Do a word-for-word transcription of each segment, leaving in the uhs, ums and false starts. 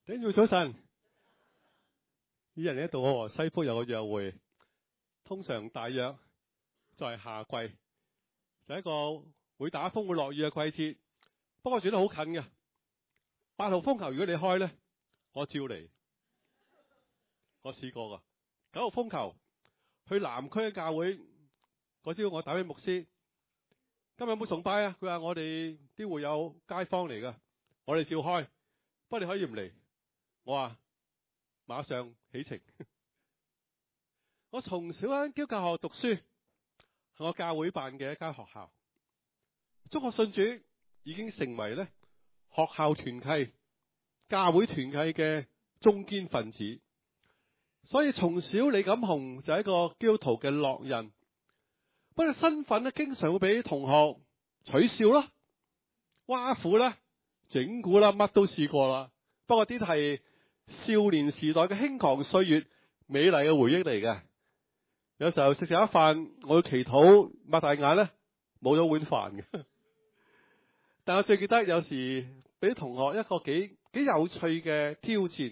頂住早晨，呢人喺度我和西福有個約會，通常大約在夏季，就係一個會打風會落雨嘅季節。不過住得好近嘅，八號風球如果你開咧，我照嚟。我試過噶，九號風球去南區嘅教會，嗰朝我打俾牧師，今日有冇崇拜啊？佢話我哋啲會有街坊嚟噶，我哋照開，不過你可以唔嚟。我話馬上起程。我從小喺基督教學讀書，係我教會辦嘅一間學校。中學信主已經成為咧學校團契、教會團契嘅中堅分子。所以從小李錦雄就係一個基督徒嘅烙印。不過身份咧，經常會俾同學取笑啦、挖苦啦、整蠱啦，乜都試過啦。不過啲係少年時代嘅輕狂歲月，美麗嘅回憶嚟嘅。有時候食食一飯，我要祈禱，擘大眼咧冇咗碗飯嘅。但我最記得有時俾同學一個幾幾有趣嘅挑戰。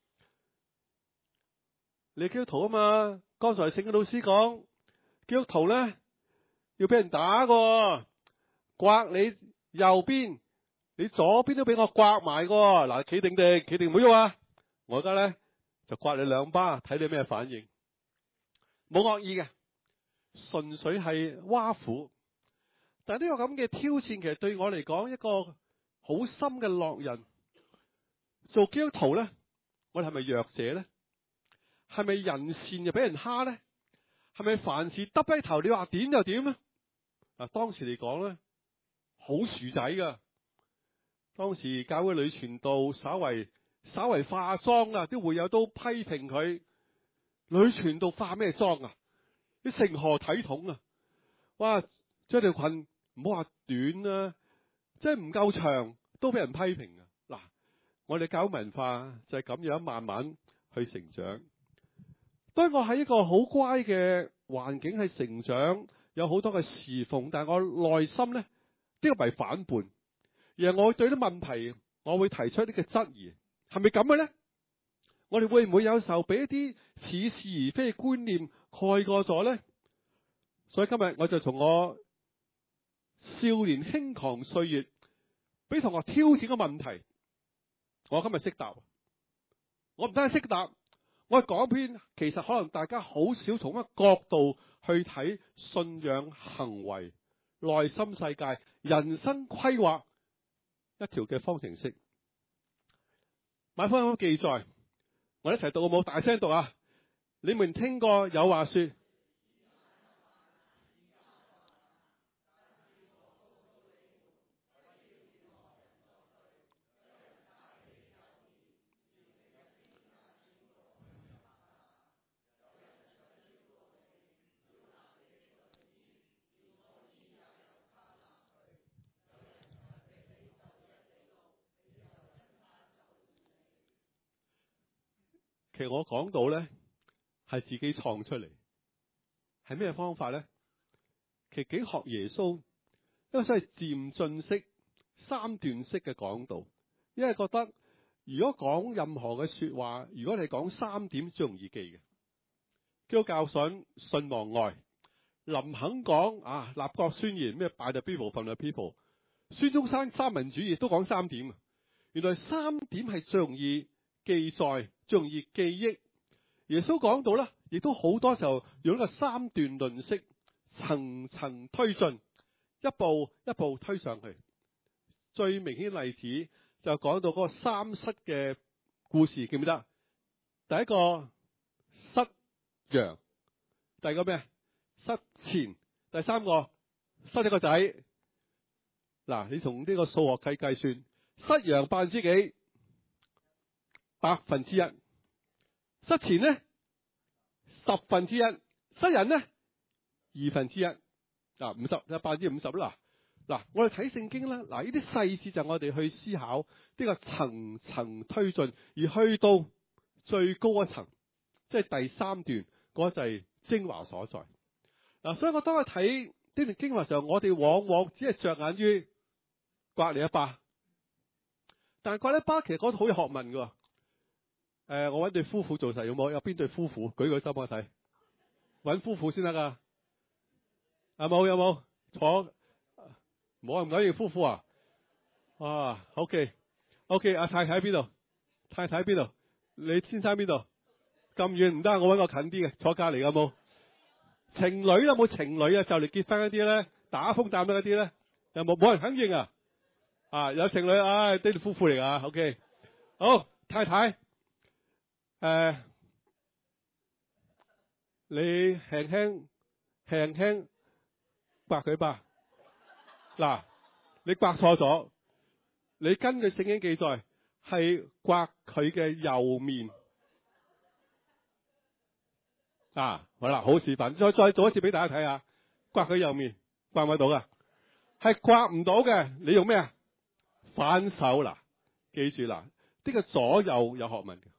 你基督徒啊嘛？剛才聖經老師講基督徒咧要俾人打嘅，刮你右邊，你左邊都俾我刮埋嘅。嗱，企定定，企定唔好喐啊！我而家咧就刮你兩巴，睇你咩反應。冇惡意嘅，純粹係挖苦。但係呢個咁嘅挑戰，其實對我嚟講一個好深嘅烙印。做基督徒咧，我哋係咪弱者咧？係咪人善就俾人蝦咧？係咪凡事耷低頭，你話點就點咧？嗱，當時嚟講咧，好薯仔噶。當時教會女傳道稍為稍為化妝啊，啲會友都批評佢：女傳道化咩妝啊？你成何體統啊？哇！着條裙唔好話短啊，即係唔夠長都俾人批評啊！嗱，我哋教文化就係咁樣慢慢去成長。當我喺一個好乖嘅環境去成長，有好多嘅侍奉，但係我內心咧，呢個唔係反叛，而係我對啲問題，我會提出一啲嘅質疑，係咪咁嘅咧？我哋會唔會有時候俾一啲似是而非嘅觀念蓋過咗咧？所以今日我就從我少年輕狂歲月，俾同學挑戰嘅問題，我今日識答。我唔單係識答。我講篇，其實可能大家好少從一個角度去睇信仰、行為、內心世界、人生規劃一條嘅方程式。馬可福音記載，我哋一齊讀好冇？大聲讀啊！你們聽過有話說，其實我講到咧係自己創出嚟，係咩方法咧？其實幾學耶穌，因為所謂漸進式、三段式嘅講道，因為覺得如果講任何嘅說話，如果你講三點最容易記嘅，基督教信信望愛，林肯講啊立國宣言咩 by the people from the people， 孫中山三民主義都講三點，原來三點係最容易記載、最容易記憶。耶穌講到咧，亦都好多時候用一個三段論式，層層推進，一步一步推上去。最明顯例子就講到嗰個三失嘅故事，記唔記得？第一個失羊，第二個咩？失錢，第三個失咗個仔。嗱，你從呢個數學計計算，失羊百分之幾？百分之一。失錢咧，十分之一；失人咧，二分之一。嗱，五十，百分之五十啦。嗱，我哋睇聖經啦，嗱，呢啲細節就我哋去思考呢個層層推進，而去到最高一層，即係第三段嗰就係精華所在。嗱，所以我當我睇呢段經文嘅時候，我哋往往只係着眼於刮你一巴，但係刮你一巴其實嗰度好有學問㗎。 呃，我揾對夫婦做實有冇？有邊對夫婦？舉個手幫我睇，揾夫婦先得噶。有冇？有冇？坐，冇啊？唔緊要，夫婦啊。啊 ，OK，OK， 阿太太喺邊度？太太喺邊度？你先生邊度？咁遠唔得，我揾個近啲嘅，坐隔籬有冇？情侶有冇情侶啊？就嚟結婚嗰啲咧，打風打咩嗰啲咧？有冇？冇人肯認啊？啊，有情侶，唉、哎，呢對夫婦嚟啊 ，OK， 好，太太，誒、呃，你輕輕輕輕刮佢吧，嗱，你刮錯咗，你根據聖經記載係刮佢嘅右面。啊，好啦，好示範，再再做一次俾大家睇下，刮佢右面，刮唔刮到噶？係刮唔到嘅，你用咩啊？反手啦，記住啦，呢個左右有學問嘅。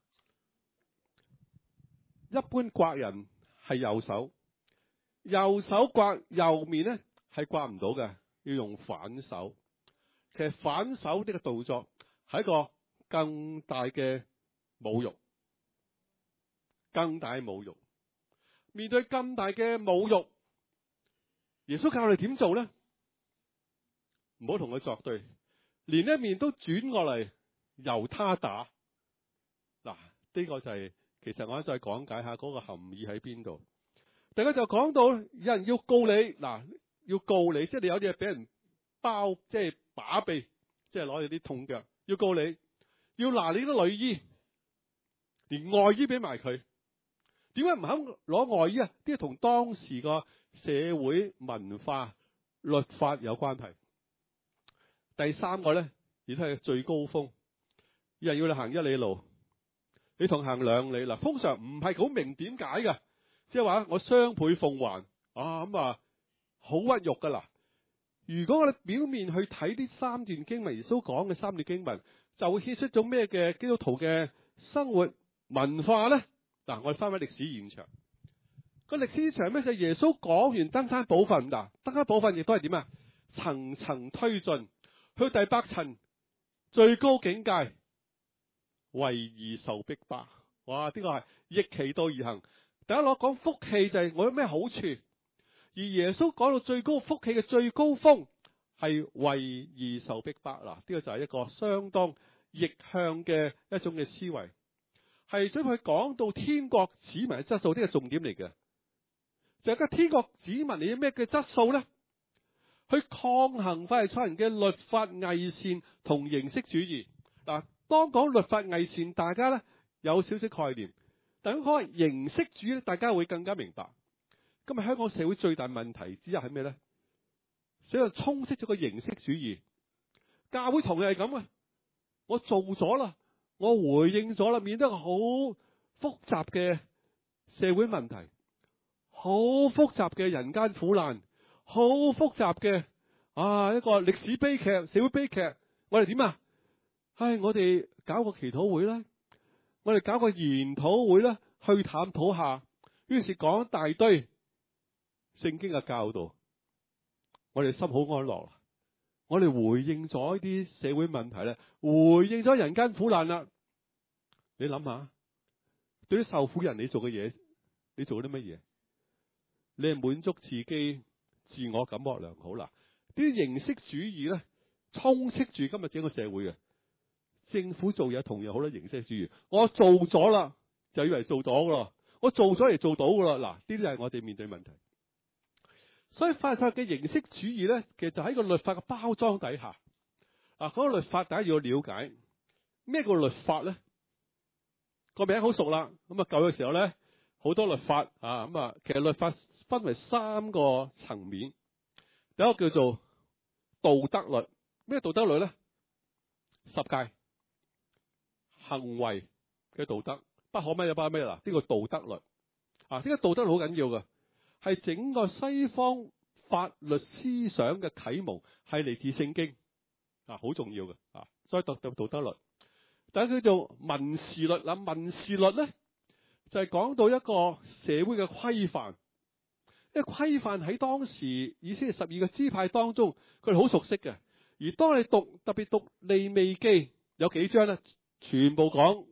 一般刮人係右手，右手刮右面咧係刮唔到嘅，要用反手。其實反手呢個動作係一個更大嘅侮辱，更大嘅侮辱。面對咁大嘅侮辱，耶穌教我哋點做咧？唔好同佢作對，連一面都轉過嚟由他打。嗱，呢個就係其實我再講解下嗰個含義喺邊度。大家就講到有人要告你，嗱，要告你，即係你有啲嘢俾人包，即係把臂，即係攞住啲痛腳，要告你，要拿你啲內衣，連外衣俾埋佢。點解唔肯攞外衣啊？呢個同當時個社會文化律法有關係。第三個咧，亦都係最高峰，有人要你行一里路，你同行兩里啦。通常唔係好明點解㗎，即係話我雙倍奉還啊，咁啊好屈辱噶啦。如果我哋表面去睇呢三段經文，耶穌講嘅三段經文，就會顯出咗咩嘅基督徒嘅生活文化咧？嗱，我哋翻返歷史現場，個歷史現場咩？就係耶穌講完登山寶訓，嗱，登山寶訓亦都係點啊？層層推進，去第八層最高境界，為義受逼迫。哇！呢個係逆其道而行。第一攞講福氣就係我有咩好處，而耶穌講到最高福氣嘅最高峰係為義受逼迫。嗱，呢個就係一個相當逆向嘅一種嘅思維。係所以佢講到天國子民嘅質素，呢個重點嚟嘅。就係個天國子民你有咩嘅質素咧？去抗衡法利賽人嘅律法偽善同形式主義。嗱，當講律法偽善，大家咧有少少概念，但係講形式主義咧，大家會更加明白。今日香港社會最大問題之一係咩咧？所以充斥咗個形式主義。教會同樣係咁嘅，我做咗啦。我回應咗啦，面對一個好複雜嘅社會問題，好複雜嘅人間苦難，好複雜嘅啊一個歷史悲劇、社會悲劇。我哋點啊？唉，我哋搞個祈禱會啦，我哋搞個研討會啦，去探討下。於是講一大堆聖經嘅教導，我哋心好安樂啦。我哋回應咗呢啲社會問題咧，回應咗人間苦難啦。你諗下，對啲受苦人你做嘅嘢，你做啲乜嘢？你係滿足自己自我感覺良好啦。啲形式主義咧，充斥住今日整個社會嘅。政府做嘢同樣好多形式主義。我做咗啦，就以為做到噶啦。我做咗嚟做到噶啦。嗱，呢啲係我哋面對問題。所以法利賽嘅形式主義咧，其實就喺個律法嘅包裝底下。啊，嗰個律法大家要了解咩叫律法咧？個名好熟啦。咁啊，舊嘅時候咧，好多律法啊。咁啊，其實律法分為三個層面。第一個叫做道德律。咩道德律咧？十誡行為嘅道德，不可乜嘢不可乜嘢啦。呢個道德律啊，呢個道德律好緊要嘅。係整個西方法律思想嘅啟蒙，係嚟自聖經啊，好重要嘅啊。所以讀讀道德律，第一叫做民事律啦。民事律咧就係、是、講到一個社會嘅規範，因為規範喺當時以色列十二個支派當中，佢哋好熟悉嘅。而當你讀特別讀利未記有幾章咧，全部講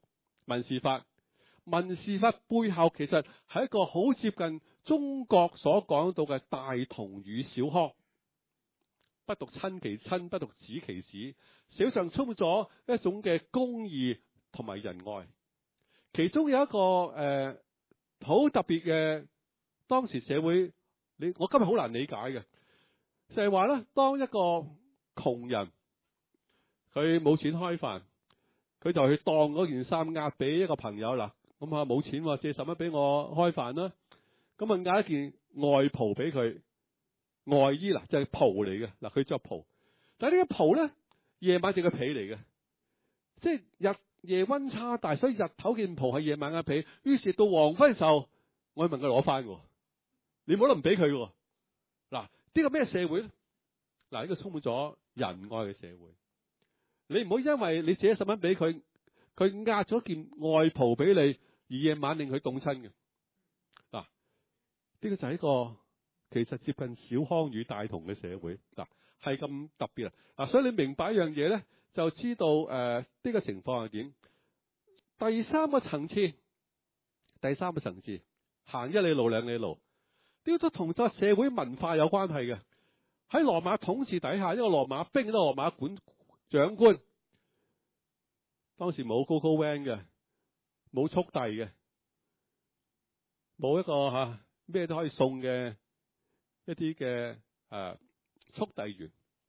民事法。民事法背後其實係一個好接近中國所講到嘅大同與小康，不獨親其親，不獨子其子，社會上充滿咗一種嘅公義同埋仁愛。其中有一個誒好、呃、特別嘅，當時社會，你我今日好難理解嘅，就係話咧，當一個窮人佢冇錢開飯，佢就去當嗰件衫押俾一個朋友啦。咁啊冇錢喎，借十蚊俾我開飯啦。咁啊押一件外袍俾佢，外衣啦就係袍嚟嘅嗱，佢着袍，但係呢個袍咧夜晚就係個被嚟嘅，即係日夜溫差大，所以日頭件袍係夜晚嘅被。於是到黃昏時候，我去問佢攞翻嘅，你冇得唔俾佢嘅。嗱，呢個咩社會咧？嗱，呢個充滿咗仁愛嘅社會。你唔好因為你借十蚊俾佢，佢押咗件外袍俾你，而夜晚令佢凍親嘅。嗱，呢個就係一個其實接近小康與大同嘅社會。嗱，係咁特別啊！嗱，所以你明白一樣嘢咧，就知道誒呢、呃這個情況係點。第三個層次，第三個層次，行一里路兩里路，呢個都同咗社會文化有關係嘅。喺羅馬統治底下，一個羅馬兵，一個羅馬管長官，當時冇 GoGo Van 嘅，冇速遞嘅，冇一個吓咩、啊、都可以送嘅一啲嘅誒速遞員。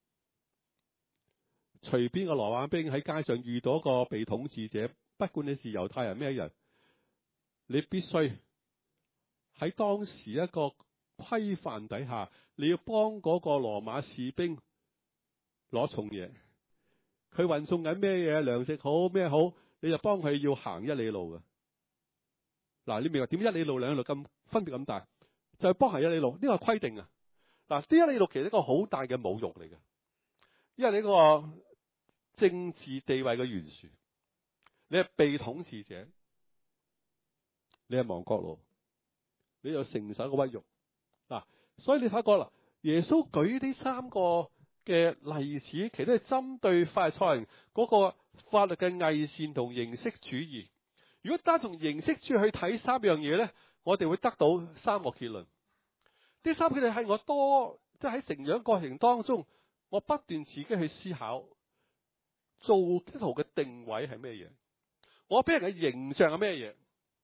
隨便個羅馬兵喺街上遇到一個被統治者，不管你是猶太人咩人，你必須喺當時一個規範底下，你要幫嗰個羅馬士兵攞重嘢。佢運送緊咩嘢，糧食好咩好，你就幫佢要行一里路嘅。嗱，你明白點一里路兩里路咁分別咁大？就係幫行一里路，呢個係規定啊。嗱，呢一里路其實一個好大嘅侮辱嚟嘅，因為呢個政治地位嘅懸殊，你係被統治者，你係亡國奴，你又承受個屈辱。嗱，所以你發覺啦，耶穌舉呢三個嘅例子，其實都係針對法利賽人嗰個法律嘅偽善同形式主義。如果單從形式主義去睇三樣嘢咧，我哋會得到三個結論。呢三個結論係我多即係喺成長過程當中，我不斷自己去思考，做基督徒嘅定位係咩嘢？我俾人嘅形象係咩嘢？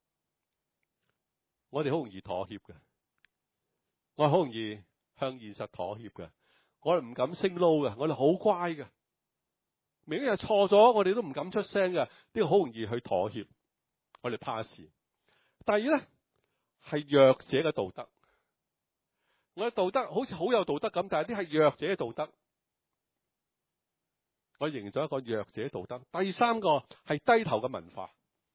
我哋好容易妥協嘅，我係好容易向現實妥協嘅。我哋唔敢升撈嘅，我哋好乖嘅。明明又錯咗，我哋都唔敢出聲嘅。呢個好容易去妥協，我哋怕事。第二咧係弱者嘅道德，我哋道德好似好有道德咁，但係啲係弱者嘅道德，我形容咗一個弱者道德。第三個係低頭嘅文化，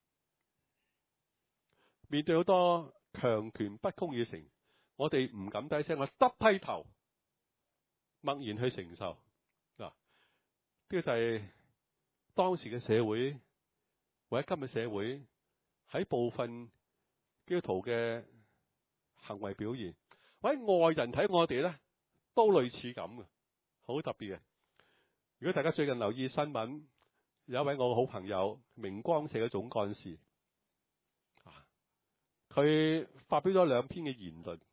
面對好多強權不公義嘅情，我哋唔敢低聲，我耷低頭，默然去承受。嗱，呢個就係當時嘅社會，或者今日社會喺部分基督徒嘅行為表現，或者外人睇我哋咧，都類似咁嘅，好特別嘅。如果大家最近留意新聞，有一位我嘅好朋友，明光社嘅總幹事，佢發表咗兩篇嘅言論，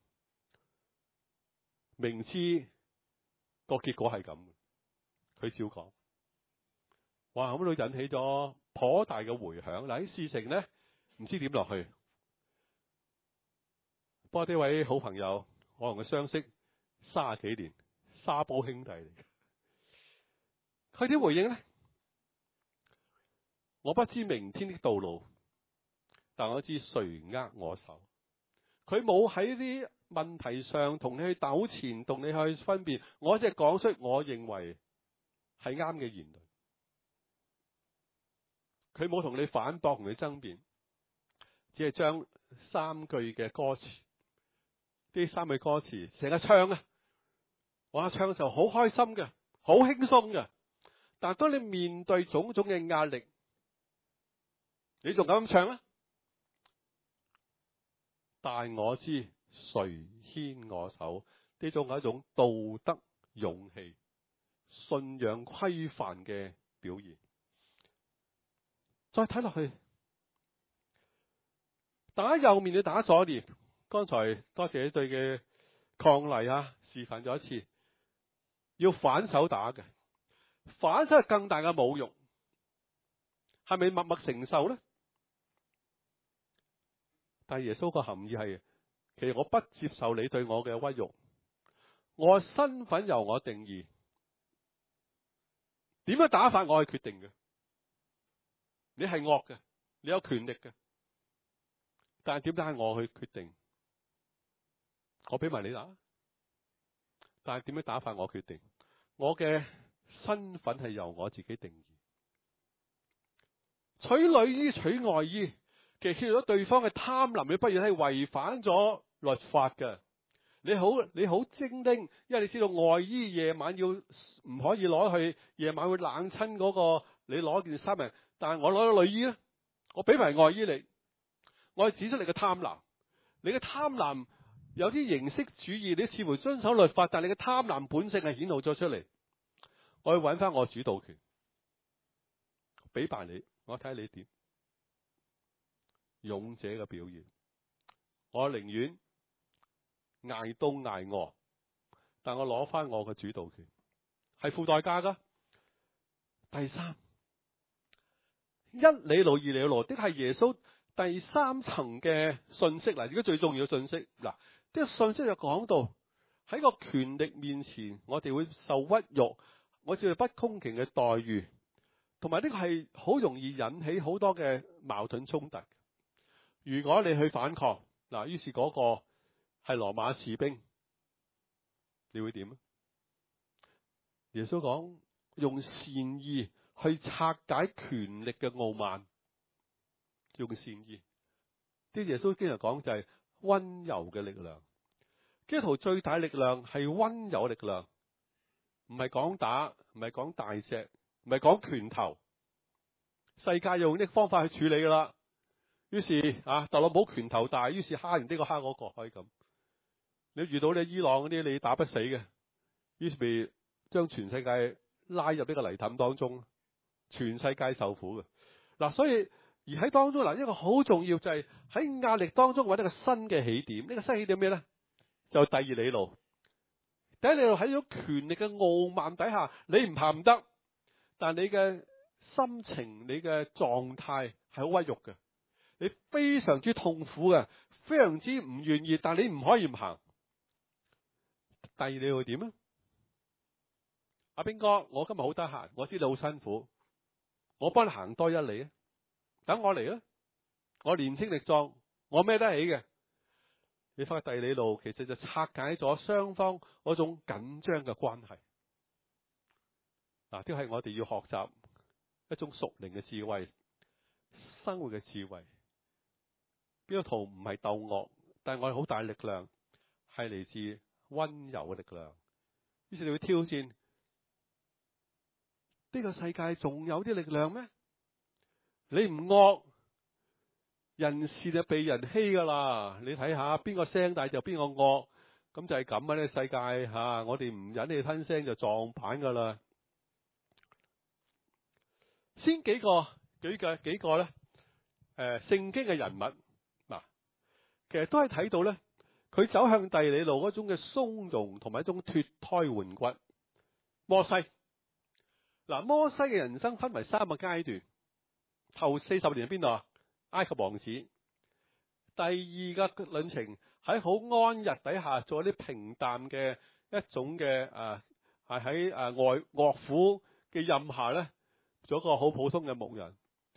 明知個結果係咁，佢照講，哇！咁都引起咗頗大嘅迴響。嗱，啲事情咧唔知點落去。不過呢位好朋友，我同佢相識三十幾年，沙煲兄弟嚟嘅。佢點回應咧？我不知明天的道路，但我知誰握我手。佢冇喺啲問題上同你去糾纏，同你去分辨。我只係講出我認為係啱嘅言論。佢冇同你反駁，同你爭辯，只係將三句嘅歌詞，呢三句歌詞成日唱啊！哇，唱嘅時候好開心嘅，好輕鬆嘅。但係當你面對種種嘅壓力，你仲敢咁唱啊？但我知誰牽我手，呢種係一種道德勇氣、信仰規範嘅表現。再睇落去， 打右面你打左面。剛才多謝你對嘅抗例啊，示範咗一次，要反手打嘅，反手係更大嘅侮辱，係咪默默承受咧？但係耶穌個含義係，其實我不接受你對我嘅屈辱，我嘅身份由我定義，點樣打法我係決定嘅。你係惡嘅，你有權力嘅，但係點解係我去決定？我俾埋你打，但係點樣打法我決定？我嘅身份係由我自己定義。取內衣取外衣，其實顯露咗對方嘅貪婪嘅不義，係違反咗律法嘅。你好，你好精靈，因為你知道外衣夜晚要唔可以攞去，夜晚會冷親嗰個你攞件衫嘅。但係我攞咗內衣咧，我俾埋外衣你，我係指出你嘅貪婪，你嘅貪婪有啲形式主義，你似乎遵守律法，但係你嘅貪婪本性係顯露咗出嚟。我要揾翻我主導權，俾埋你，我睇下你點。勇者嘅表現，我寧願挨凍挨餓，但我攞翻我嘅主導權，係付代價噶。第三，一里路二里路，的係耶穌第三層嘅信息嗱，而家最重要嘅信息嗱，呢個信息就講到喺個權力面前，我哋會受屈辱，我哋不公平嘅待遇，同埋呢個係好容易引起好多嘅矛盾衝突。如果你去反抗嗱，於是嗰個係羅馬士兵，你會點啊？耶穌講用善意去拆解權力嘅傲慢，用善意。啲耶穌經常講就係溫柔嘅力量。基督徒最大力量係溫柔力量，唔係講打，唔係講大隻，唔係講拳頭。世界用呢個方法去處理噶啦。於是啊，特朗普拳頭大，於是蝦完呢個蝦嗰個，可以咁。你遇到你伊朗嗰啲，你打不死嘅，於是被將全世界拉入呢個泥凼當中，全世界受苦嘅。嗱、啊，所以而喺當中嗱，一個好重要就係喺壓力當中揾一個新嘅起點。呢、這個新起點咩咧？就第二里路。第一里路喺咗權力嘅傲慢底下，你唔怕唔得，但你嘅心情、你嘅狀態係好屈辱嘅。你非常之痛苦嘅，非常之唔願意，但你唔可以唔行。第二你會點啊？阿兵哥，我今日好得閒，我知你好辛苦，我幫你行多一里啊！等我嚟啊！我年輕力壯，我孭得起嘅。你翻去第二里路，其實就拆解咗雙方嗰種緊張嘅關係。嗱，呢個係我哋要學習一種屬靈嘅智慧，生活嘅智慧。基督徒唔係鬥惡，但係我哋好大力量，係嚟自溫柔嘅力量。於是你會挑戰呢、這個世界仲有啲力量咩？你唔惡，人事就被人欺噶啦。你睇下邊個聲大就邊個惡，咁就係咁啊！呢、這個世界吓、啊，我哋唔忍氣吞聲就撞板噶啦。先幾個舉嘅幾個咧，誒、呃，聖經嘅人物。其實都係睇到咧，佢走向第二里路嗰種嘅鬆容同埋一種脫胎換骨。摩西嗱，摩西嘅人生分為三個階段。頭四十年喺邊度啊？埃及王子。第二個旅程喺好安逸底下做一啲平淡嘅一種嘅誒，係喺誒外岳父嘅任下咧，做一個好普通嘅牧人。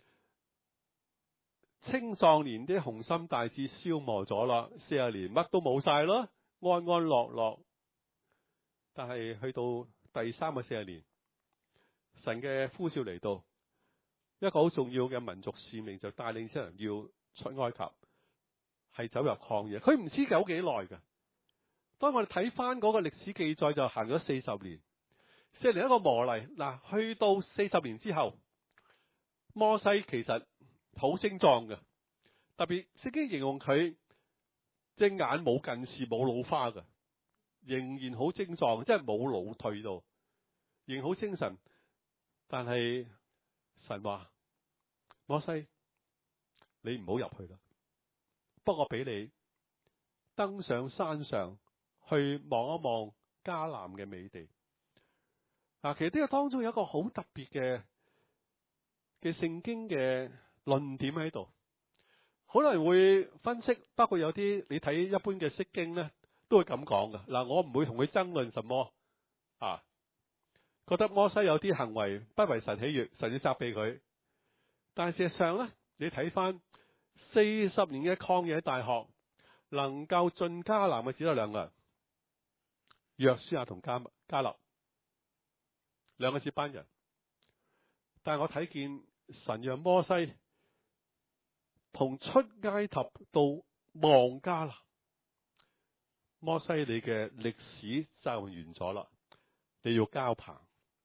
青壯年啲雄心大志消磨咗啦，四十年乜都冇晒咯，安安樂樂。但係去到第三個四十年，神嘅呼召嚟到，一個好重要嘅民族使命就帶領啲人要出埃及，係走入曠野。佢唔知走幾耐嘅。當我哋睇翻嗰個歷史記載，就行咗四十年，四十年一個磨礪。嗱，去到四十年之後，摩西其實好精壯嘅，特別聖經形容佢隻眼冇近視冇老花嘅，仍然好精壯，即係冇老退到，仍好精神。但係神話摩西，你唔好入去啦， 不過俾你登上山上去望一望迦南嘅美地。嗱，其實呢個當中有一個好特別嘅嘅聖經嘅論點喺度，好多人會分析，包括有啲你睇一般嘅釋經咧，都會咁講嘅。嗱，我唔會同佢爭論什麼啊，覺得摩西有啲行為不為神喜悅，神要責備佢。但係事實上咧，你睇翻四十年嘅曠野大學，能夠進迦南嘅只有兩個人，約書亞同迦迦勒，兩個接班人。但係我睇見神讓摩西同出埃及到望迦南，摩西你嘅歷史就完咗啦，你要交棒。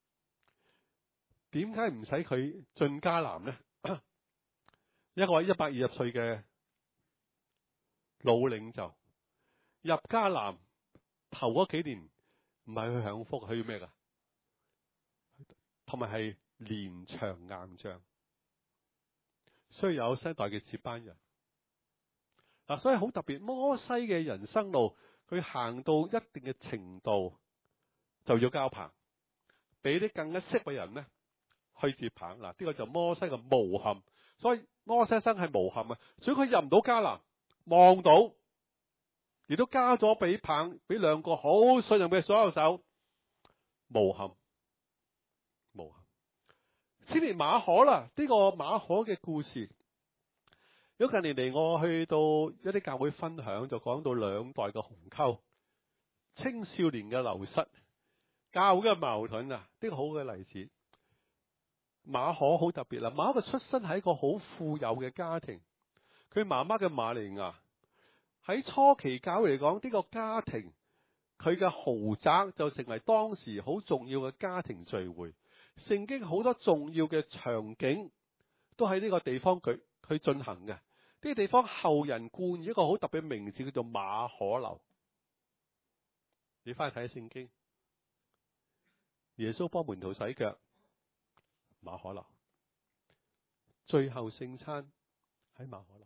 點解唔使佢進迦南呢？一個一百二十歲嘅老領袖入迦南頭嗰幾年，唔係去享福，去咩噶？同埋係連場硬仗，需要有新一代嘅接班人。嗱，所以好特別，摩西嘅人生路，佢行到一定嘅程度就要交棒，俾啲更加識嘅人咧去接棒。嗱，呢個就摩西嘅無憾。所以摩西生係無憾啊，所以佢入唔到迦南，望到亦都交咗俾棒，俾兩個好信任嘅左右手，無憾，無憾。先連馬可啦，呢個馬可嘅故事，如果近年嚟我去到一啲教會分享，就講到兩代嘅鴻溝，青少年嘅流失，教會嘅矛盾啊，呢個好嘅例子。馬可好特別啦，馬可嘅出身係一個好富有嘅家庭，佢媽媽嘅瑪利亞喺初期教會嚟講，呢個家庭佢嘅豪宅就成為當時好重要嘅家庭聚會，聖經好多重要嘅場景都喺呢個地方佢去進行嘅。呢個地方後人冠以一個好特別嘅名字，叫做馬可樓。你翻去睇聖經，耶穌幫門徒洗腳，馬可樓；最後聖餐喺馬可樓。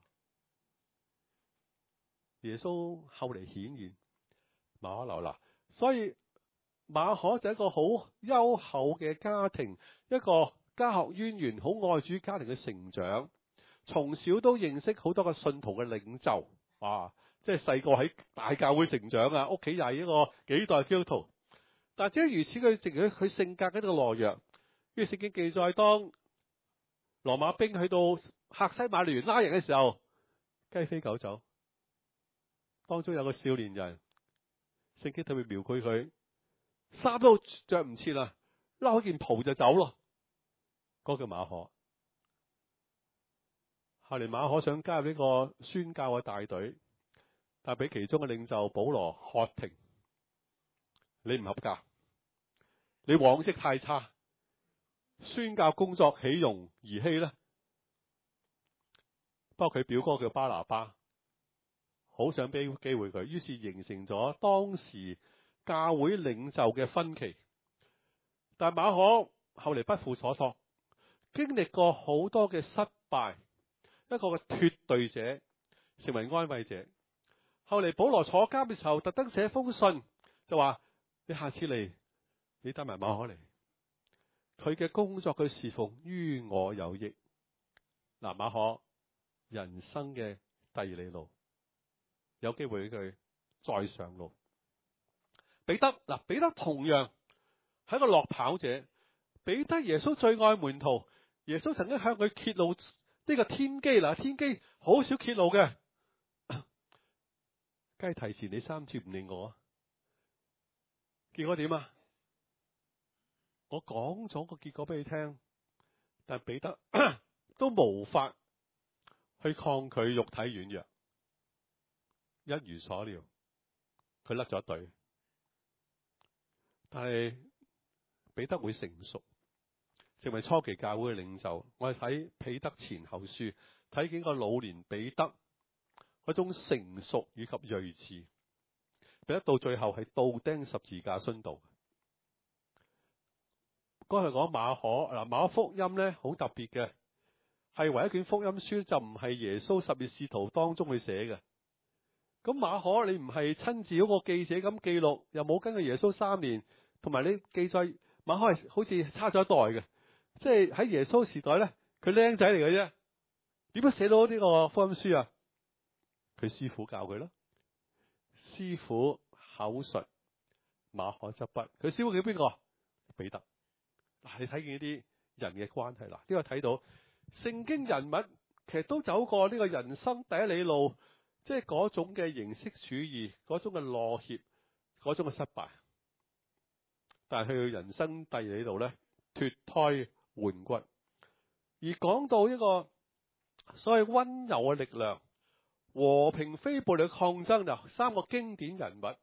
耶穌後嚟顯現馬可樓啦，所以馬可就係一個好優厚嘅家庭，一個家學淵源、好愛主家庭嘅成長，從小都認識好多個信徒嘅領袖，啊，即係細個喺大教會成長啊，屋企又係一個幾代基督徒。但即係如此，佢佢佢性格喺度懦弱。於是聖經記載，當羅馬兵去到客西馬尼園拉人嘅時候，雞飛狗走。當中有個少年人，聖經特別描繪佢，衫都着唔切啦，撈件袍就走咯。嗰、那個叫馬可。後嚟馬可想加入呢個宣教嘅大隊，但係俾其中嘅領袖保羅喝停：你唔合格，你往績太差。宣教工作豈容兒戲呢？不過佢表哥叫巴拿巴，好想俾機會佢，於是形成咗當時教會領袖嘅分歧。但馬可後嚟不負所託，經歷過好多嘅失敗，一個嘅脫隊者，成為安慰者。後嚟保羅坐監嘅時候，特登寫封信，就話：你下次嚟，你帶埋馬可嚟。佢嘅工作，佢侍奉於我有益。嗱，馬可人生嘅第二里路，有機會俾佢再上路。彼得嗱，彼得同樣係一個落跑者。彼得耶穌最愛門徒，耶穌曾經向佢揭露呢個天機。嗱，天機好少揭露嘅，梗係提前你三次唔理我啊！結果點啊？我講咗個結果俾你聽，但係彼得都無法去抗拒肉體軟弱，一如所料，佢甩咗隊。但係彼得會成熟，成為初期教會嘅領袖。我哋睇彼得前後書，睇見個老年彼得嗰種成熟以及睿智。彼得到最後係倒釘十字架殉道。剛才講馬可嗱，馬可福音咧好特別嘅， 係唯一一卷福音書，就唔係耶穌十二使徒當中去寫嘅。咁馬可你唔係親自嗰個記者咁記錄，又冇跟住耶穌三年，同埋你記載馬可係好似差咗一代嘅，即係喺耶穌時代咧，佢僆仔嚟嘅啫，點樣寫到呢個福音書啊？佢師傅教佢咯，師傅口述，馬可執筆。佢師傅叫邊個？彼得。嗱，你睇見呢啲人嘅關係啦，呢個睇到聖經人物其實都走過呢個人生第一里路。即係嗰種嘅形式主義，嗰種嘅懦怯，嗰種嘅失敗，但係去到人生第二里路咧，脫胎換骨。而講到一個所謂溫柔嘅力量、和平非暴力嘅抗爭，就三個經典人物：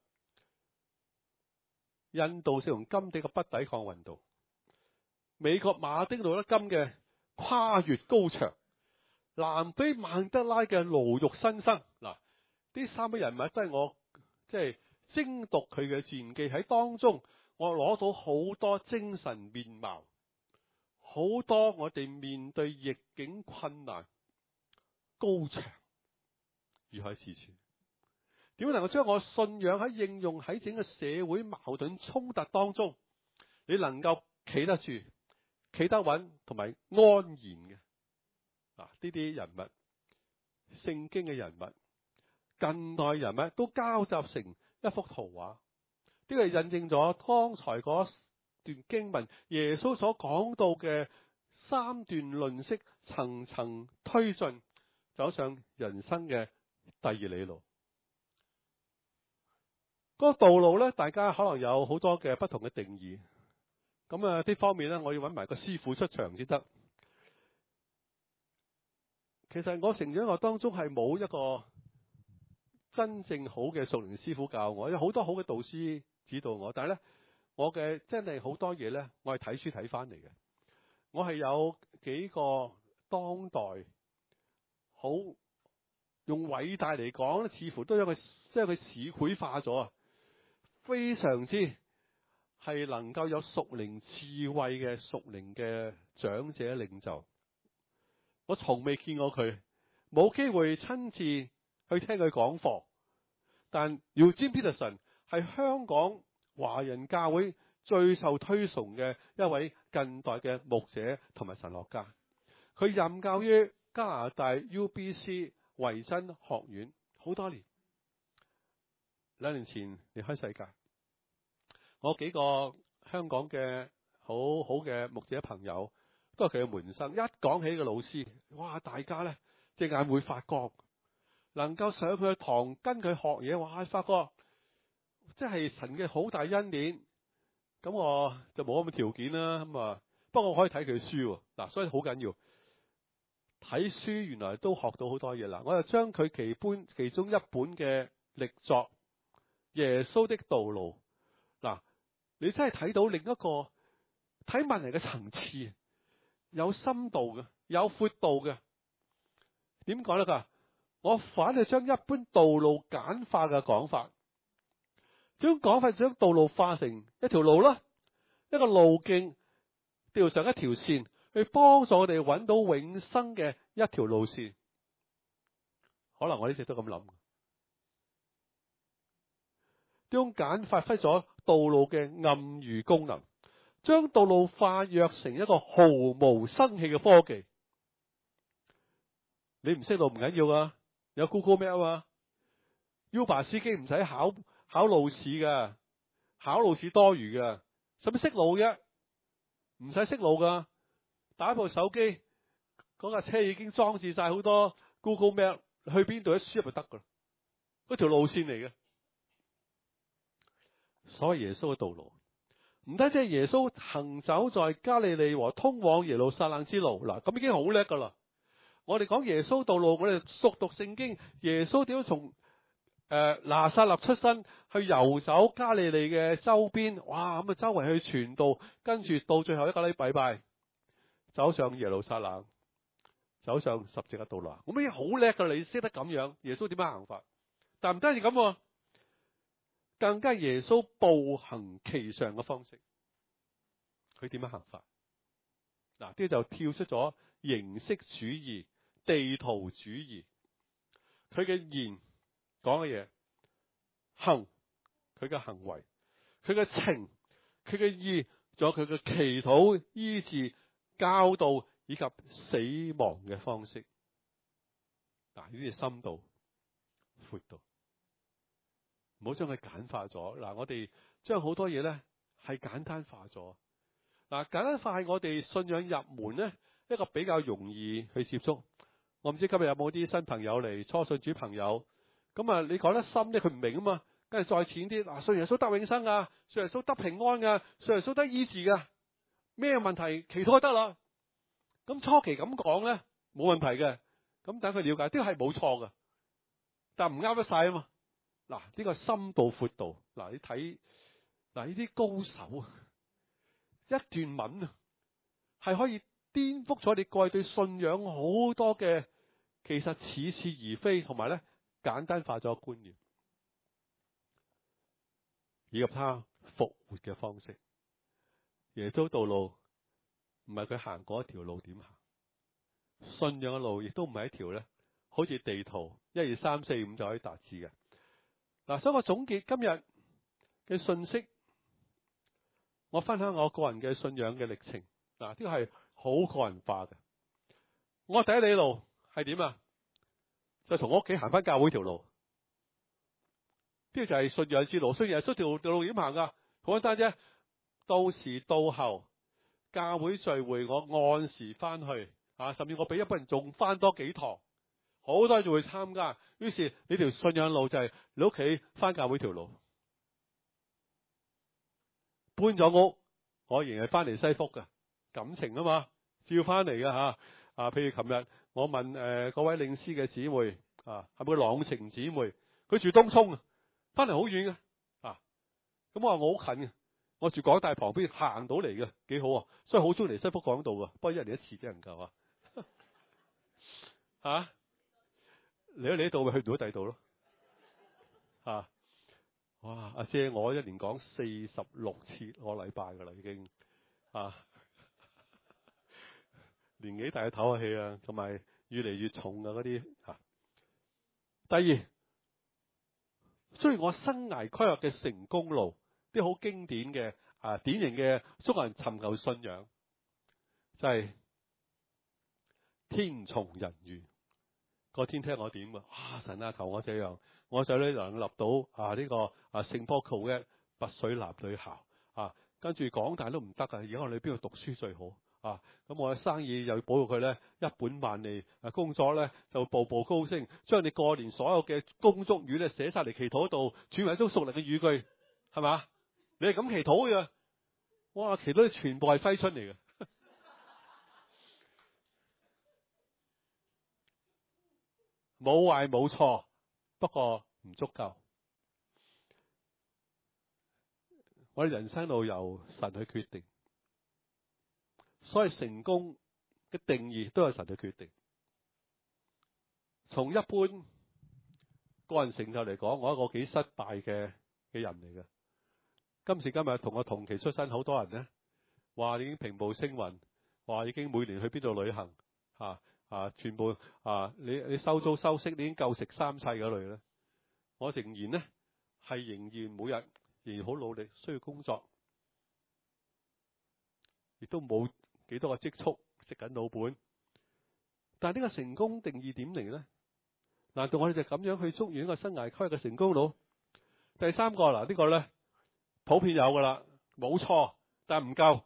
印度聖雄甘地嘅不抵抗運動，美國馬丁路德金嘅跨越高牆，南非曼德拉嘅牢獄新生。嗱，呢三位人物都係我即係精讀佢嘅傳記，喺當中我攞到好多精神面貌，好多我哋面對逆境困難高牆如海似柱。點能夠將我信仰喺應用喺整個社會矛盾衝突當中，你能夠企得住、企得穩同埋安然嘅？嗱，呢啲人物，聖經嘅人物，近代人物都交集成一幅圖畫。呢個印證咗剛才嗰段經文耶穌所講到嘅三段論式，層層推進，走上人生嘅第二里路。嗰個道路咧，大家可能有好多嘅不同嘅定義。咁啊，呢方面咧，我要揾埋個師傅出場先得。其實我成長學當中係冇一個真正好嘅屬靈師傅教我，有好多好嘅導師指導我，但係咧，我嘅真係好多嘢咧，我係睇書睇翻嚟嘅。我係有幾個當代好用偉大嚟講，似乎都有個即係佢市儈化咗啊，非常之係能夠有屬靈智慧嘅屬靈嘅長者領袖。我從未見過佢，冇機會親自去聽佢講課。但 Eugene Peterson 係香港華人教會最受推崇嘅一位近代嘅牧者同埋神學家。佢任教於加拿大 U B C 維真學院好多年。兩年前離開世界，我幾個香港嘅好好嘅牧者朋友，都係佢嘅門生。一講起個老師，哇！大家咧隻眼會發光，能夠上佢嘅堂跟佢學嘢，哇！發覺即係神嘅好大恩典。咁我就冇咁嘅條件啦。咁啊，不過我可以睇佢書嗱，所以好緊要睇書。原來都學到好多嘢啦。我就將佢其本其中一本嘅力作《耶穌的道路》嗱，你真係睇到另一個睇問題嘅層次。有深度嘅，有闊度嘅。點講咧？噶，我反係將一般道路簡化嘅講法，將講法將道路化成一條路啦，一個路徑，調上一條線，去幫助我哋揾到永生嘅一條路線。可能我一直都咁諗，將簡發揮咗道路嘅暗喻功能。將道路化約成一個毫無生氣嘅科技。你唔識路唔緊要啊，有 Google Map 啊。Uber 司機唔使考考路試噶，考路試多餘噶，使乜識路啫？唔使識路噶，打部手機，嗰架車已經裝置晒好多 Google Map，去邊度一輸入就得噶啦，嗰條路線嚟嘅。所謂耶穌嘅道路。唔單止係耶穌行走在加利利和通往耶路撒冷之路，嗱，咁已經好叻噶啦。我哋講耶穌道路，我哋熟讀聖經，耶穌點樣從誒、呃、拿撒勒出身去遊走加利利嘅周邊，哇咁啊周圍去傳道，跟住到最後一個禮拜拜，走上耶路撒冷，走上十字架道路，咁已經好叻噶啦。你識得咁樣，耶穌點樣行法？但唔單止咁。更加耶穌步行其上嘅方式，佢點樣行法？嗱，呢就跳出咗形式主義、地圖主義。佢嘅言講嘅嘢，行佢嘅行為，佢嘅情，佢嘅意，仲有佢嘅祈禱、醫治、教導以及死亡嘅方式。嗱，呢啲係深度、闊度，唔好將佢簡化咗。嗱，我哋將好多嘢咧係簡單化咗。嗱，簡單化係我哋信仰入門咧一個比較容易去接觸。我唔知今日有冇啲新朋友嚟，初信主朋友，咁啊你講得深咧佢唔明啊嘛，跟住再淺啲，嗱，信耶穌得永生啊，信耶穌得平安噶，信耶穌得醫治噶，咩問題祈禱就得啦。咁初期咁講咧冇問題嘅，咁等佢了解，呢個係冇錯噶，但唔啱得晒啊嘛。嗱，呢個深度闊度，嗱你睇，嗱呢啲高手啊，一段文啊係可以顛覆咗你過去對信仰好多嘅，其實似是而非，同埋咧簡單化咗觀念，以及他復活嘅方式。耶穌道路唔係佢行過一條路點行，信仰嘅路亦都唔係一條咧，好似地圖一二三四五就可以達至嘅。嗱，所以我總結今日嘅信息，我分享我個人嘅信仰嘅歷程。嗱，呢個係好個人化嘅。我第一里路係點啊？就從我屋企行翻教會條路，呢個就係信仰之路。信仰出條路點行噶？好簡單啫。到時到後教會聚會，我按時翻去啊，甚至我比一般人仲翻多幾堂，好多人就會參加。於是你條信仰路就係你屋企翻教會條路。搬咗屋，我仍然係翻嚟西福嘅感情啊嘛，照翻嚟嘅吓啊。譬如琴日我問誒嗰、呃、位領詩嘅姊妹啊，係咪個朗晴姊妹？佢住東涌啊，翻嚟好遠嘅啊。咁我話我好近嘅，我住港大旁邊，行到嚟嘅，幾好啊。所以好中意嚟西福講道嘅，不過一年一次只能夠啊。吓，嚟咗你呢度咪去唔到第二度咯？啊！哇！阿姐，我一年講四十六次個禮拜噶啦，已經啊，年紀大嘅唞下氣啊，同埋越嚟越重啊嗰啲啊。第二，雖然我生涯規劃嘅成功路，啲好經典嘅啊，典型嘅中國人尋求信仰，就係、是、天從人願。個天聽我點啊！哇！神啊，求我這樣，我仔女能立到啊呢、這個啊聖保羅嘅拔萃男女校啊，跟住港大都唔得啊！而家我哋邊度讀書最好啊？咁我嘅生意又要保育佢咧一本萬利，啊工作咧就步步高升，將你過年所有嘅恭祝語咧寫晒嚟祈禱度，轉為一種屬靈嘅語句，係嘛？你係咁祈禱嘅，哇！祈禱全部係揮春嚟嘅。冇壞冇錯，不過唔足夠。我哋人生路由神去決定，所以成功嘅定義都係神去決定。從一般個人成就嚟講，我係一個幾失敗嘅嘅人嚟嘅。今時今日同我同期出身好多人咧，話已經平步青雲，話已經每年去邊度旅行吓。啊！全部啊！你你收租收息，你已經夠食三世嗰類咧。我仍然咧係仍然每日仍然好努力，需要工作，亦都冇幾多個積蓄，食緊老本。但係呢個成功定義點嚟咧？難道我哋就咁樣去捉住一個生涯規劃嘅成功路？第三個嗱，呢個咧普遍有噶啦，冇錯，但係唔夠。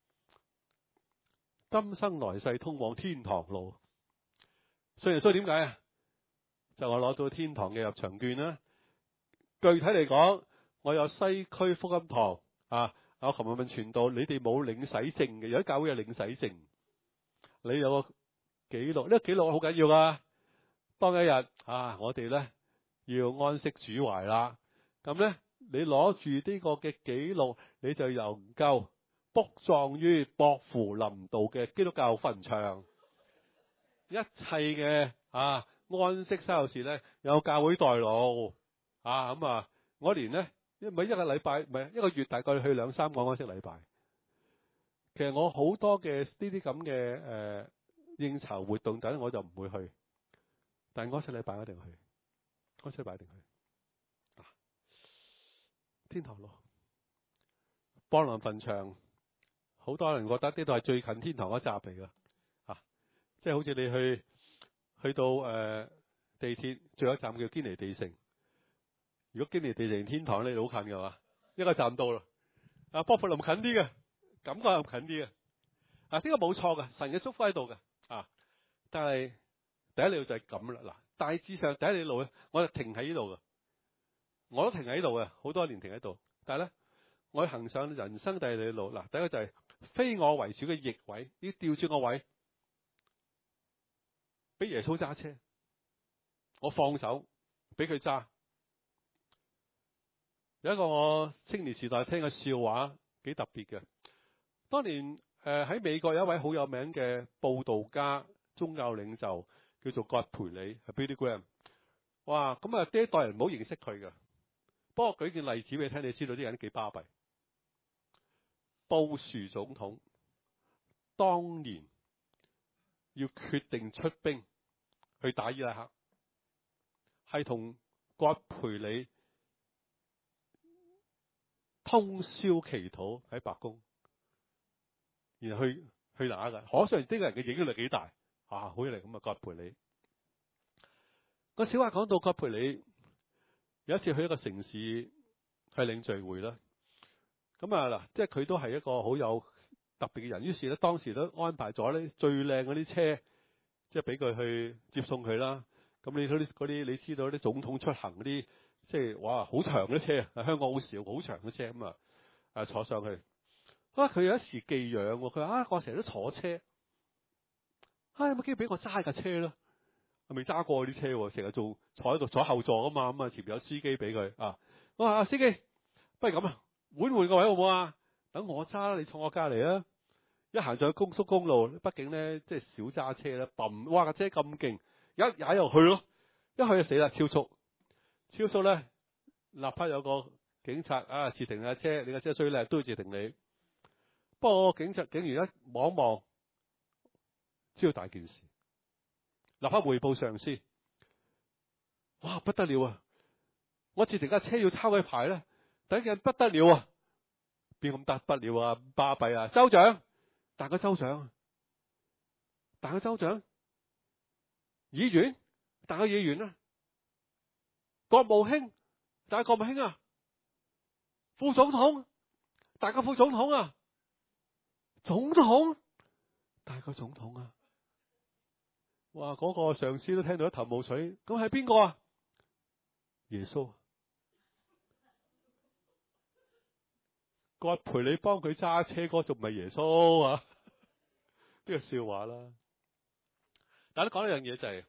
今生來世通往天堂路。所以所以點解啊？就我攞到天堂嘅入場券啦。具體嚟講，我有西區福音堂啊。我琴日問傳道，你哋冇領洗證嘅？有啲教會有領洗證。你有個記錄，呢個記錄好緊要噶。當一日啊，我哋咧要安息主懷啦。咁咧，你攞住呢個嘅記錄，你就能夠卜葬於薄扶林道嘅基督教墳場。一切嘅啊安息修道士咧，有教會代勞啊。咁啊，我連咧唔係一個禮拜，唔係一個月，大概去兩三個安息禮拜。其實我好多嘅呢啲咁嘅誒應酬活動等我就唔會去，但係安息禮拜一定去，安息禮拜一定去。啊，天堂路，邦蘭墳場，好多人覺得呢度係最近天堂嗰集嚟噶，啊，即係好似你去去到誒、呃、地鐵最後一站叫堅尼地城，如果堅尼地城天堂咧，好近嘅嘛，一個站到啦。啊，波普林近啲嘅，感覺又近啲嘅。啊，呢個冇錯嘅，神嘅祝福喺度嘅。啊，但係第一里路就係咁啦。嗱，大致上第一里路咧，我就停喺呢度嘅，我都停喺度嘅，好多年停喺度。但係咧，我要行上人生第二里路。嗱，第一個就係非我為主嘅逆位，要調轉個位，俾耶穌揸車，我放手俾佢揸。有一個我青年時代聽嘅笑話幾特別嘅。當年誒喺、呃、美國有一位好有名嘅佈道家、宗教領袖，叫做葛培理，係 Billy Graham。哇！咁啊，呢一代人唔好認識佢嘅。不過舉件例子俾你聽，你知道啲人幾巴閉。布殊總統當年要決定出兵去打伊拉克，係同葛培理通宵祈禱喺白宮，然後去去打㗎。可想而知呢個人嘅影響力幾大啊！好嚟咁啊，葛培理。個小話講到葛培理有一次去一個城市去領聚會啦。咁啊嗱，即係佢都係一個好有特別嘅人。於是咧，當時都安排咗咧最靚嗰啲車，即係俾佢去接送佢啦。咁你嗰啲嗰啲，你知道啲總統出行嗰啲。即係哇，好長嘅車啊！香港好少，好長嘅車咁啊，啊坐上去。啊，佢有一時寄養，佢話啊，我成日都坐車，啊有冇機會俾我揸架車咯？我未揸過啲車，成日做坐喺度坐後座啊嘛，咁啊前面有司機俾佢啊。我話啊司機，不如咁啊，換換個位好唔好啊？等我揸啦，你坐我隔籬啊。一行上高速公路，畢竟咧即係少揸車啦，嘣，哇架車咁勁，一踩又去咯，一去就死啦，超速。超速咧，立刻有個警察啊，截停架車，你架車衰叻都要截停你。不過警察警員一望望，知道大件事，立刻匯報上司。哇，不得了啊！我截停架車要抄佢牌咧，等陣不得了啊！邊咁得不了啊？巴閉啊！州長，但個州長，但個州長，議員，但個議員啊！國務卿，大國務卿啊，副總統，大個副總統啊，總統，大個總統啊，哇！嗰、那個上司都聽到一頭霧水，咁係邊個啊？耶穌，葛培理幫佢揸車嗰仲唔係耶穌啊？呢個笑話啦。但係講一樣嘢就係、是，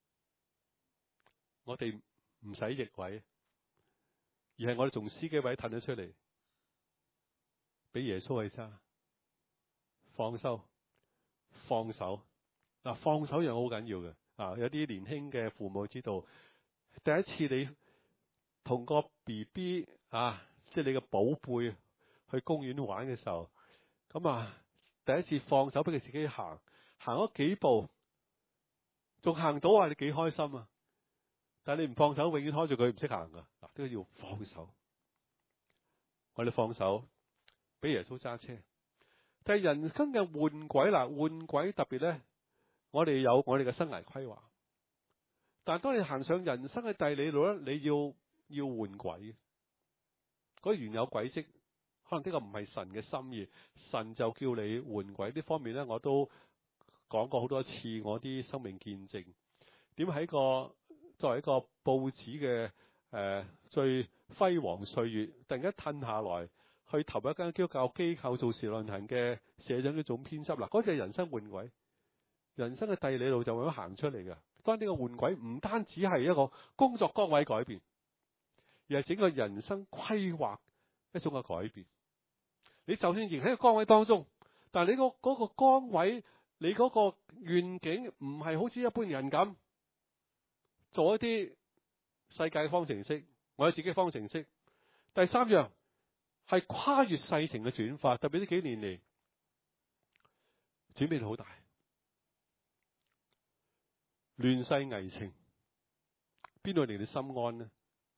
我哋。唔使逆位，而係我哋從司機位褪咗出嚟，俾耶穌去揸，放手，放手。嗱，放手又好緊要嘅。啊，有啲年輕嘅父母知道，第一次你同個 B B 啊，即係你個寶貝去公園玩嘅時候，咁啊，第一次放手俾佢自己行，行咗幾步，仲行到啊，你幾開心啊！但係你唔放手，永遠拖住佢唔識行噶。嗱，都要放手。我哋放手，俾耶穌揸車。但係人生嘅換軌啦，換軌特別咧，我哋有我哋嘅生涯規劃。但係當你行上人生嘅第二里路咧，你要要換軌。嗰原有軌跡，可能呢個唔係神嘅心意，神就叫你換軌。呢方面咧，我都講過好多次我啲生命見證。點喺個作為一個報紙嘅誒、呃、最輝煌歲月，突然間褪下來，去投一間基督教機構做時論壇嘅社長嘅總編輯啦，嗰隻係人生換軌，人生嘅第二里路就咁樣行出嚟嘅。當呢個換軌唔單止係一個工作崗位改變，而係整個人生規劃一種嘅改變。你就算仍喺個崗位當中，但係你、嗰個嗰、嗰個崗位，你嗰個願景唔係好似一般人咁。做一啲世界方程式，我有自己方程式。第三樣係跨越世情嘅轉化，特別呢幾年嚟轉變好大。 亂世危情，邊度令你心安呢？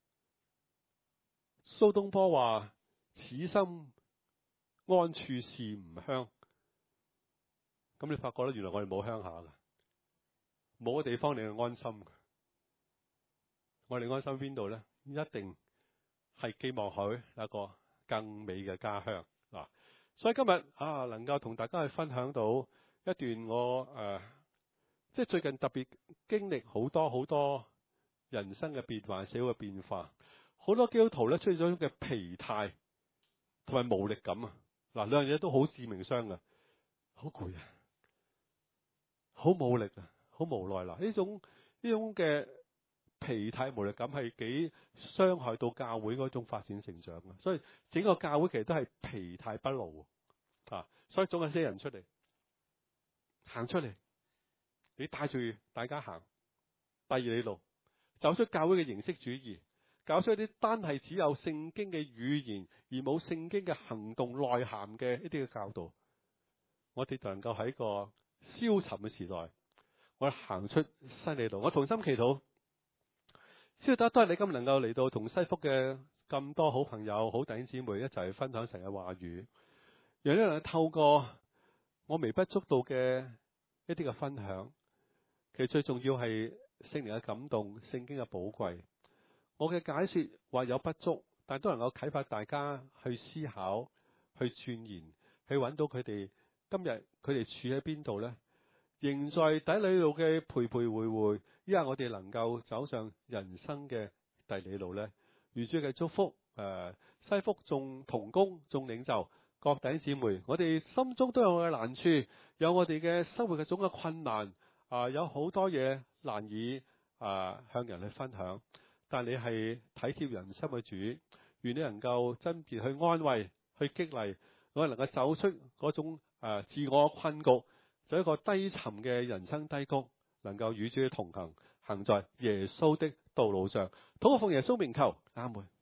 蘇東坡話：此心安處是吾鄉。咁你發覺咧，原來我哋冇鄉下噶，冇個地方令你安心。我哋安心邊度咧？一定係寄望佢有一個更美嘅家鄉嗱。所以今日啊，能夠同大家去分享到一段我誒、呃，即係最近特別經歷好多好多人生嘅變化、社會嘅變化，好多基督徒咧出現咗一種嘅疲態同埋無力感啊！嗱，兩樣嘢都好致命傷噶，好攰啊，好冇力啊，好無奈啦！呢種呢種嘅疲態無力感係幾傷害到教會嗰種發展成長啊！所以整個教會其實都係疲態不勞啊！所以總有些人出嚟行出嚟，你帶住大家行第二里路，走出教會嘅形式主義，搞出一啲單係只有聖經嘅語言而冇聖經嘅行動內涵嘅一啲嘅教導，我哋就能夠喺個消沉嘅時代，我哋行出新里路。我同心祈禱，知道得都係你今日能夠嚟到同西福嘅咁多好朋友、好弟兄姊妹一齊分享神嘅話語，讓你能夠透過我微不足道嘅一啲嘅分享，其實最重要係聖靈嘅感動、聖經嘅寶貴。我嘅解說或有不足，但都能夠啟發大家去思考、去鑽研、去揾到佢哋今日佢哋處喺邊度呢？仍在第一里路嘅徘徊徘徊，依家我哋能夠走上人生嘅第二里路呢？預祝嘅祝福誒、呃，西福眾同工眾領袖各弟兄姊妹，我哋心中都有我嘅難處，有我哋嘅生活嘅種嘅困難啊、呃，有好多嘢難以啊、呃、向人去分享。但你係體貼人心嘅主，願你能夠真別去安慰、去激勵，我哋能夠走出嗰種誒、呃、自我困局，就一個低沉嘅人生低谷，能夠與主同行，行在耶穌的道路上。禱告奉耶穌名求，阿門。